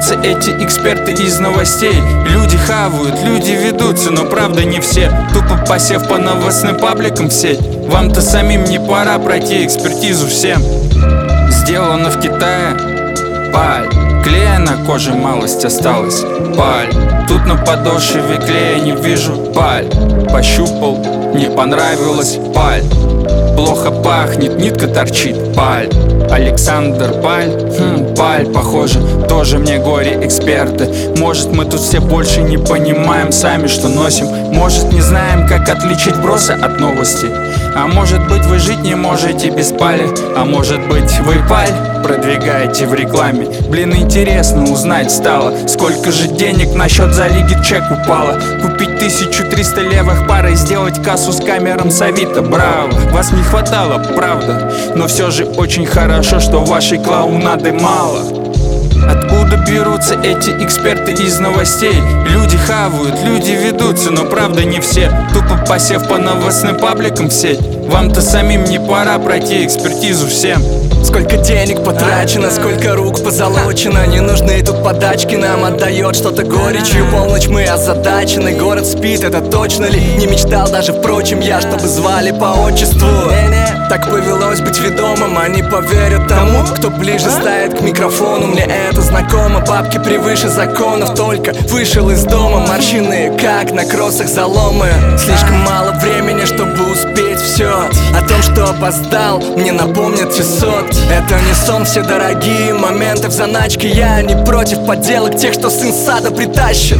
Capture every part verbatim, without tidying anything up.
берутся эти эксперты из новостей? Люди хавают, люди ведутся, но правда не все. Тупо посев по новостным пабликам в сеть. Вам-то самим не пора пройти экспертизу всем. Сделано в Китае, паль. Клея на коже малость осталась, паль. Тут на подошве клея не вижу, паль. Пощупал, не понравилось, паль. Плохо пахнет, нитка торчит, паль. Александр Паль, хм, Паль, похоже, тоже мне горе-эксперты. Может, мы тут все больше не понимаем сами, что носим. Может, не знаем, как отличить бросы от новости. А может быть, вы жить не можете без пали. А может быть, вы паль продвигаете в рекламе. Блин, интересно узнать стало, сколько же денег на счет за лиги чек упало. Купить тысячу триста левых пар и сделать кассу с камером с Авито. Браво, вас не хватало, правда, но все же очень хорошо, что вашей клоунады мало. Откуда берутся эти эксперты из новостей? Люди хавают, люди ведутся, но правда не все. Тупо посев по новостным пабликам в сеть. Вам-то самим не пора пройти экспертизу всем. Сколько денег потрачено, сколько рук позолочено. Не нужны тут подачки, нам отдает что-то горечью. Полночь мы озадачены, город спит, это точно ли? Не мечтал даже, впрочем, я, чтобы звали по отчеству. Так повелось быть ведомым, они поверят тому, кто ближе стоит к микрофону. Мне это знакомо, бабки превыше законов. Только вышел из дома, морщины, как на кроссах заломы. Слишком мало времени, чтобы успеть все. О том, что опоздал, мне напомнят часот. Это не сон, все дорогие моменты в заначке. Я не против подделок тех, что сын сада притащит.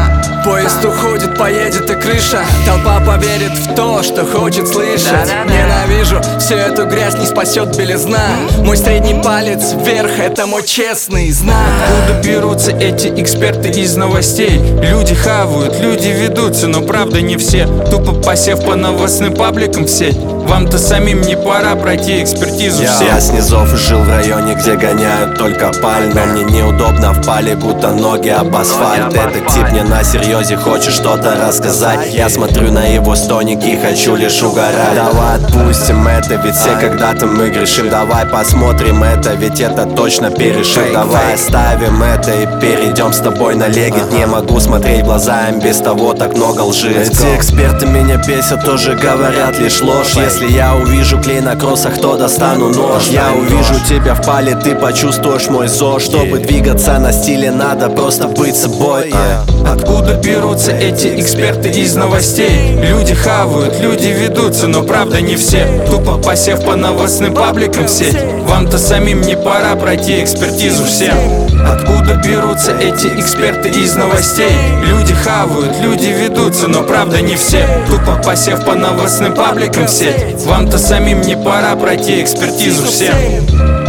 Поезд уходит, поедет и крыша. Толпа поверит в то, что хочет слышать. Ненавижу всю эту грязь, не спасет белизна. Мой средний палец вверх, это мой честный знак. Откуда берутся эти эксперты из новостей? Люди хавают, люди ведутся, но правда не все. Тупо посев по новостным пабликам в сеть. Вам-то самим не пора пройти экспертизу Я, всем. я с низов жил в районе, где гоняют только паль. Но мне неудобно в пале, будто ноги об асфальт. Этот тип не на серьезе хочет что-то рассказать. Я смотрю на его стоник и хочу лишь угорать. Давай отпустим это, ведь все когда-то мы грешим. Давай посмотрим это, ведь это точно перешив. Давай оставим это и перейдем с тобой на легит. Не могу смотреть в глаза им, без того так много лжи. Эти эксперты меня бесят, тоже говорят лишь ложь. Если я увижу клей на кроссах, то достану нож. Я увижу тебя в пале, ты почувствуешь мой зов. Чтобы двигаться на стиле, надо просто быть собой. Откуда берутся эти эксперты из новостей? Люди хавают, люди ведутся, но правда не все. Тупо посев по новостным пабликам в сеть. Вам-то самим не пора пройти экспертизу всем. Откуда берутся эти эксперты из новостей? Люди хавают, люди ведутся, но правда не все. Тупо посев по новостным пабликам в сеть. Вам-то самим не пора пройти экспертизу всем.